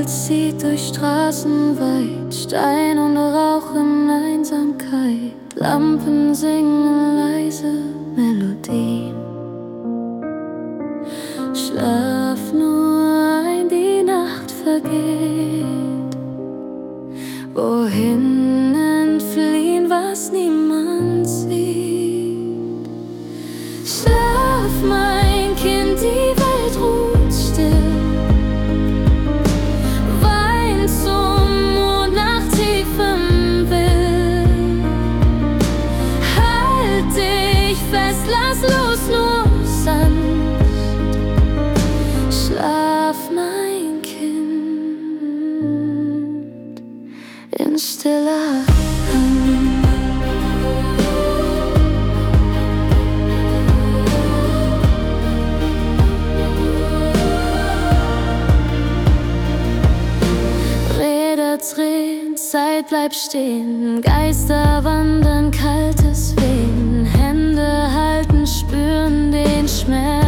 Stolz zieht durch Straßen weit, Stein und Rauch in Einsamkeit. Lampen singen leise Melodien. Schlaf nur ein, die Nacht vergeht. Wohin entfliehen, was niemand sieht? Schlaf, mein Kind, die Welt ruht still. Wein zum Mond nach tiefem Will. Halt dich fest, lass los, nur sanft. Schlaf, mein Kind, in stiller Hand. Räder drehen, Zeit bleibt stehen, Geister wandern, kaltes Wehen, Hände halten, spüren den Schmerz.